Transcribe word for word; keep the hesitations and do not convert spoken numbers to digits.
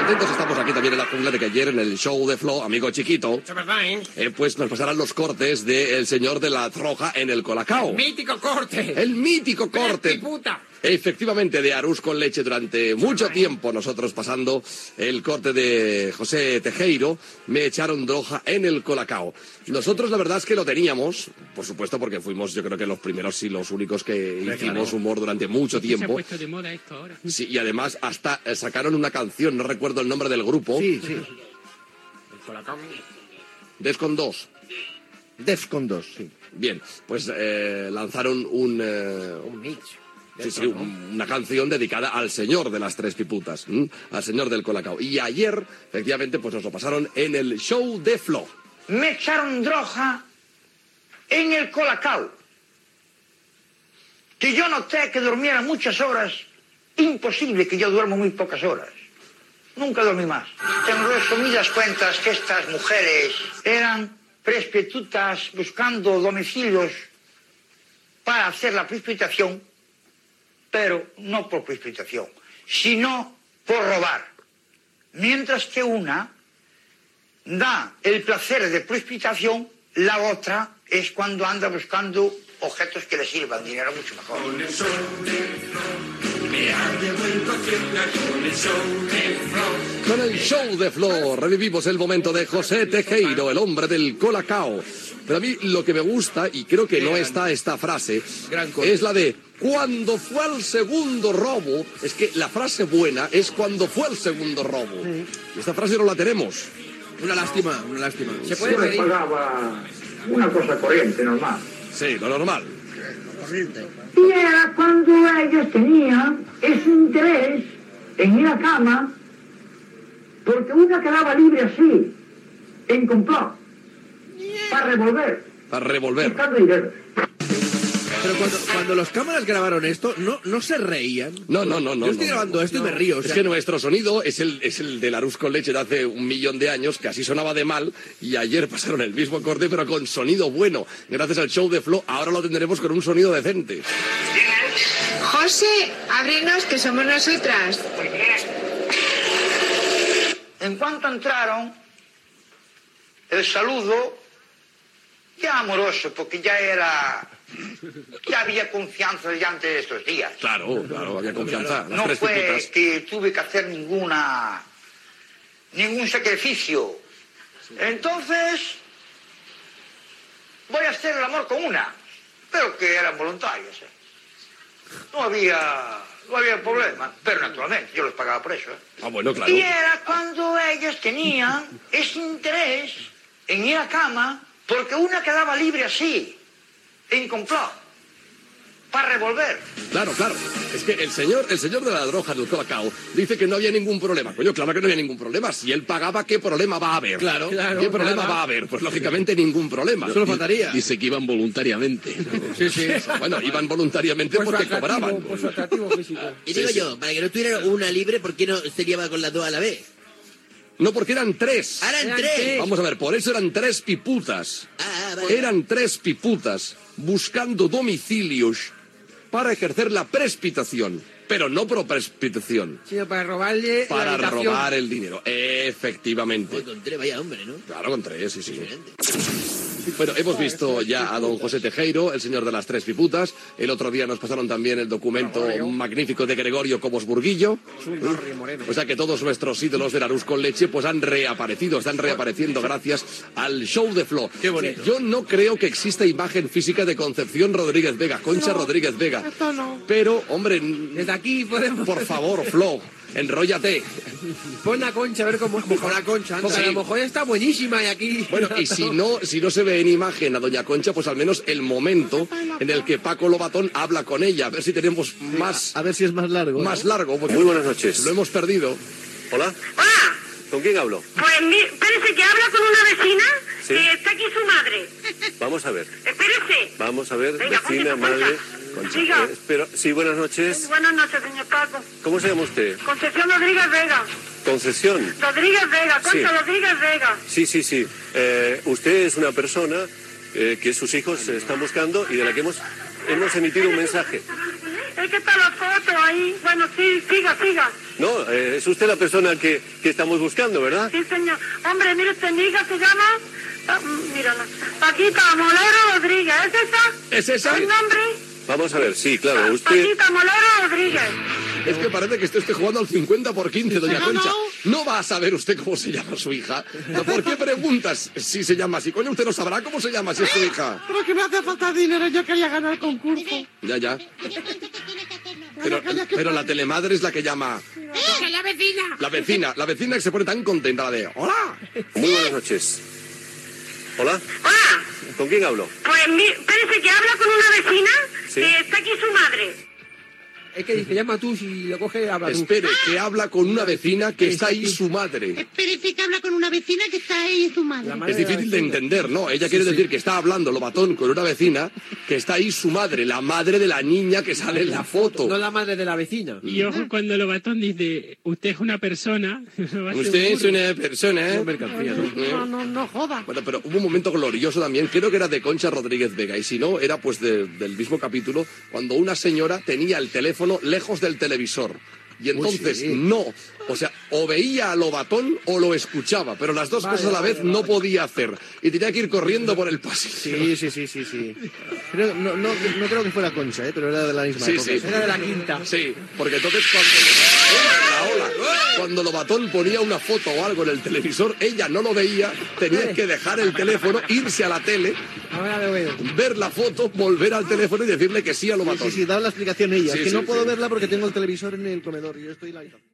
atentos estamos aquí también en la jungla de que ayer en el show de Flo, amigo chiquito, eh, pues nos pasarán los cortes del señor de la Troja en el Colacao. El mítico corte. El mítico corte. Puta. Efectivamente, de Arús con leche durante mucho tiempo, nosotros pasando el corte de José Tejero, me echaron droga en el Colacao. Nosotros la verdad es que lo teníamos, por supuesto, porque fuimos yo creo que los primeros y los únicos que sí, hicimos claro. humor durante mucho tiempo. Se ha puesto de moda esto ahora. Sí, y además hasta sacaron una canción, no recuerdo el nombre del grupo. Sí, sí. El Colacao. Defcon dos. Defcon dos, sí. Bien, pues eh, lanzaron un... Eh, un mix. Sí, sí, un, una canción dedicada al señor de las tres piputas, ¿m? Al señor del Colacao. Y ayer, efectivamente, pues nos lo pasaron en el show de Flo. Me echaron droga en el Colacao. Que yo noté que durmiera muchas horas. Imposible que yo duermo muy pocas horas. Nunca dormí más. En resumidas cuentas que estas mujeres eran prostitutas buscando domicilios para hacer la precipitación, pero no por precipitación, sino por robar. Mientras que una da el placer de precipitación, la otra es cuando anda buscando objetos que le sirvan, dinero mucho mejor. Con el show de Flo, me ha devuelto Hacienda con el show de Flo. Con el show de Flo revivimos el momento de José Tejero, el hombre del Colacao. Pero a mí lo que me gusta, y creo que no está esta frase, es la de cuando fue el segundo robo. Es que la frase buena es cuando fue el segundo robo. Esta frase no la tenemos. Una lástima, una lástima. ¿Se puede Yo les pagaba una cosa corriente, normal. Sí, lo normal. Y era cuando ellos tenían ese interés en ir a cama, porque una quedaba libre así, en complot, para revolver. Para revolver. Buscando dinero. Pero cuando, cuando los cámaras grabaron esto, no, no se reían. No, no, no, no. Yo estoy no, grabando no, esto no. y me río. O sea... Es que nuestro sonido es el, es el de Arús con leche de hace un millón de años, que así sonaba de mal, y ayer pasaron el mismo corte, pero con sonido bueno. Gracias al show de Flo, ahora lo tendremos con un sonido decente. José, ábrenos, que somos nosotras. En cuanto entraron, el saludo, ya amoroso, porque ya era... Ya había confianza ya antes de estos días. Claro, claro, había confianza. Las No tres fue piputas. que tuve que hacer ninguna... ningún sacrificio. Entonces, voy a hacer el amor con una, pero que eran voluntarias. ¿eh? No había... no había problema, pero naturalmente yo les pagaba por eso. ¿eh? Ah, bueno, claro. Y era cuando ellos tenían ese interés en ir a cama, porque una quedaba libre así, en complot, para revolver. Claro, claro. Es que el señor, el señor de la droga del Colacao dice que no había ningún problema. Coño, claro que no había ningún problema. Si él pagaba, ¿qué problema va a haber? Claro, claro. ¿Qué problema nada. va a haber? Pues lógicamente ningún problema. Solo faltaría. Dice que iban voluntariamente. Sí, sí. Bueno, iban voluntariamente Por su porque atractivo, cobraban. por su atractivo físico. Y digo Sí, sí. yo, para que no tuviera una libre, ¿por qué no se lleva con las dos a la vez? No, porque eran tres. Ahora en Eran tres. tres. Vamos a ver, por eso eran tres piputas. Ah, vale. Eran tres piputas buscando domicilios para ejercer la precipitación. Pero no por precipitación, Sino para robarle para la habitación. robar el dinero. Efectivamente. Pues con tres, vaya hombre, ¿no? Claro, con tres, sí, sí. Diferente. Bueno, hemos visto ya a don José Tejero, el señor de las tres piputas. El otro día nos pasaron también el documento magnífico de Gregorio Cobos-Burguillo. O sea que todos nuestros ídolos del Arús con leche pues han reaparecido, están reapareciendo gracias al show de Flo. Qué bonito. Yo no creo que exista imagen física de Concepción Rodríguez Vega, Concha Rodríguez Vega. Esto no. Pero, hombre, Desde aquí podemos... por favor, Flo, enróllate. Pon la concha a ver cómo... Con la concha, anda. Porque a lo mejor está buenísima y aquí... Bueno, y si no, si no se ve en imagen a Doña Concha, pues al menos el momento en el que Paco Lobatón habla con ella. A ver si tenemos más, A ver si es más largo. más largo. Porque Muy buenas noches. Lo hemos perdido. Hola, Hola, ¿con quién hablo? pues mi- espérese que habla con una vecina Sí. que está aquí su madre. Vamos a ver. Espérese. Vamos a ver, Venga, vecina, Concha, madre. Concha. Diga. Eh, espero- sí, buenas noches. Buenas noches, señor Paco. ¿Cómo se llama usted? Concepción Rodríguez Vega. Concesión. Rodríguez Vega, Concha Sí. Rodríguez Vega. Sí, sí, sí. Eh, usted es una persona eh, que sus hijos se están buscando y de la que hemos, hemos emitido un mensaje. Es que está la foto ahí. Bueno, sí, siga, siga. No, eh, es usted la persona que, que estamos buscando, ¿verdad? Sí, señor. Hombre, mire, usted, mi hija se llama... ah, mírala. Paquita Molero Rodríguez. ¿Es esa? ¿Es esa? ¿El nombre? Vamos a ver, sí, claro, usted... Paquita Molero Rodríguez. Es que parece que usted esté jugando al cincuenta por quince, doña No, Concha. no. No va a saber usted cómo se llama su hija. ¿Por qué preguntas si se llama así? Coño, usted no sabrá cómo se llama si es su hija. Pero que me hace falta dinero, yo quería ganar el concurso. Ya, ya. Pero, pero la telemadre es la que llama... ¡Que la vecina! La vecina, la vecina que se pone tan contenta, la de... ¡Hola! Muy buenas noches. ¿Hola? Hola. ¿Con quién hablo? Pues mi, espérese que habla con una vecina Sí. que está aquí su madre. Es que dice, llama tú, si lo coge, habla tú. Espere, que habla con una vecina que está ahí su madre. Espérese que habla con una vecina que está ahí su madre. La madre Es de la difícil de vecina. entender, ¿no? Ella quiere decir que está hablando Lobatón con una vecina que está ahí su madre, la madre de la niña que sale en la foto. No la madre de la vecina. Y ojo cuando Lobatón dice, usted es una persona. va a ser Usted es burro. una persona, ¿eh? No es mercancía, ¿no? No, no, no joda. Bueno, pero hubo un momento glorioso también, creo que era de Concha Rodríguez Vega, y si no, era pues de- del mismo capítulo, cuando una señora tenía el teléfono lejos del televisor. Y entonces sí. no, o sea, o veía a Lobatón o lo escuchaba, pero las dos Vale, cosas a la vale, vez no vale. podía hacer. Y tenía que ir corriendo por el pasillo. Sí, sí, sí, sí, sí. Creo- no, no, no creo que fuera Concha, ¿eh? Pero era de la misma Sí, época. sí. Era de la quinta. Sí, porque entonces cuando... Hola, hola. Cuando Lobatón ponía una foto o algo en el televisor, ella no lo veía, tenía que dejar el teléfono, irse a la tele, Ahora lo veo. ver la foto, volver al teléfono y decirle que sí a Sí, Lobatón. sí, sí, daba la explicación ella. Sí, es que sí, no puedo sí. verla porque tengo el televisor en el comedor y yo estoy en la habitación.